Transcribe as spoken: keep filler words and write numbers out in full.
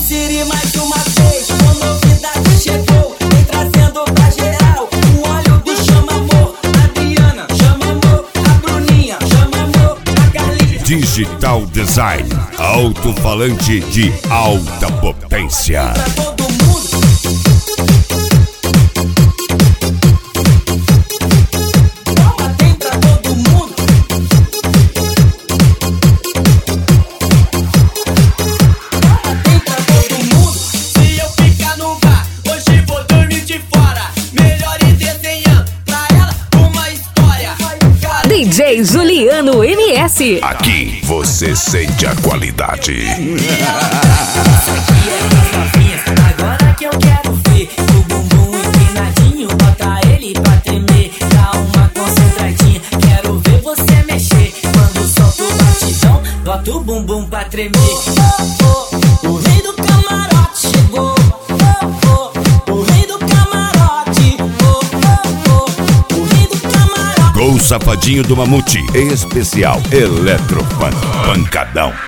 Siri mais uma vez, com novidade chegou, vem trazendo pra geral. O óleo do chama amor, a Adriana chama amor, a Bruninha chama amor, a Carlinha. Digital Design, alto-falante de alta potência. Pra todo mundo. Toma, tem pra todo mundo. Toma, tem pra todo mundo. Se eu ficar no bar, hoje vou dormir de fora. Melhor ir desenhando pra ela uma história. D J Juliano M S. Aqui você sente a qualidade. Agora que eu quero ver o bumbum empinadinho, bota ele pra tremer, dá uma concentradinha. Quero ver você mexer quando solta o batidão, bota o bumbum pra tremer. Oh, oh, o rei do camarote chegou. Oh, oh, o rei do camarote. Oh, oh, oh, o rei do camarote. Com o safadinho do Mamute, em especial Eletrofunk Pancadão.